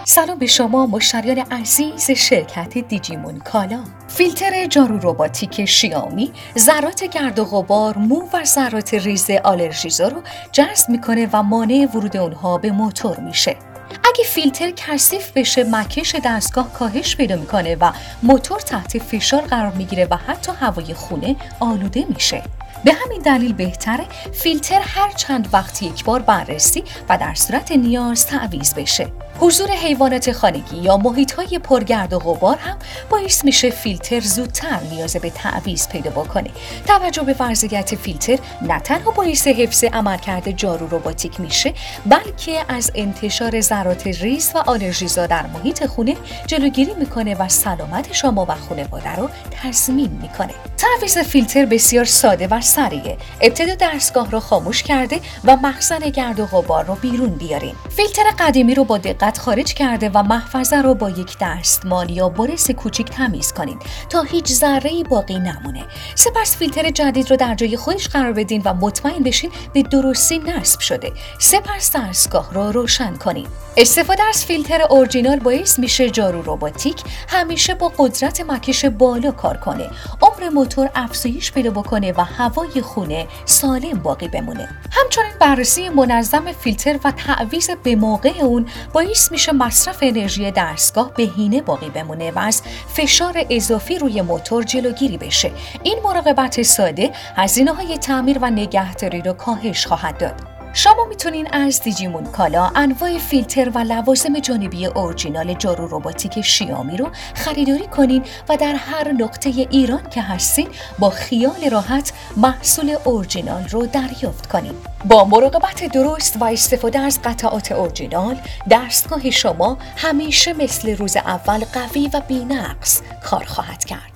سلام به شما مشتریان عزیز شرکت دیجیمون کالا. فیلتر جارو رباتیک شیائومی ذرات گرد و غبار، مو و ذرات ریز آلرژیزا رو جذب میکنه و مانع ورود اونها به موتور میشه. اگه فیلتر کثیف بشه، مکش دستگاه کاهش پیدا میکنه و موتور تحت فشار قرار میگیره و حتی هوای خونه آلوده میشه. به همین دلیل بهتره فیلتر هر چند وقت یک بار بررسی و در صورت نیاز تعویض بشه. حضور حیوانات خانگی یا محیط‌های پرگرد و غبار هم باعث میشه فیلتر زودتر نیاز به تعویض پیدا بکنه. توجه به وضعیت فیلتر نه تنها باعث حفظ عملکرد جارو رباتیک میشه، بلکه از انتشار ذرات ریز و آلرژیزا در محیط خونه جلوگیری میکنه و سلامت شما و خانواده رو تضمین میکنه. تعویض فیلتر بسیار ساده و سریعه. ابتدا دستگاه رو خاموش کرده و مخزن گرد و غبار رو بیرون بیارین. فیلتر قدیمی رو با دقت خارج کرده و محفظه رو با یک دستمال یا برس کوچیک تمیز کنین تا هیچ ذره‌ای باقی نمونه. سپس فیلتر جدید رو در جای خودش قرار بدین و مطمئن بشین به درستی نصب شده. سپس دستگاه رو روشن کنین. استفاده از فیلتر اورجینال باعث میشه جارو رباتیک همیشه با قدرت مکش بالا کار کنه، عمر موتور افزایش پیدا بکنه و هوای خونه سالم باقی بمونه. همچنین بررسی منظم فیلتر و تعویض به موقع اون باعث میشه مصرف انرژی دستگاه بهینه باقی بمونه و از فشار اضافی روی موتور جلوگیری بشه. این مراقبت ساده هزینه‌های تعمیر و نگهداری رو کاهش خواهد داد. شما میتونین از دیجیمون کالا انواع فیلتر و لوازم جانبی اورجینال جارو رباتیک شیائومی رو خریداری کنین و در هر نقطه ایران که هستین با خیال راحت محصول اورجینال رو دریافت کنین. با مراقبت درست و استفاده از قطعات اورجینال، دستگاه شما همیشه مثل روز اول قوی و بی‌نقص کار خواهد کرد.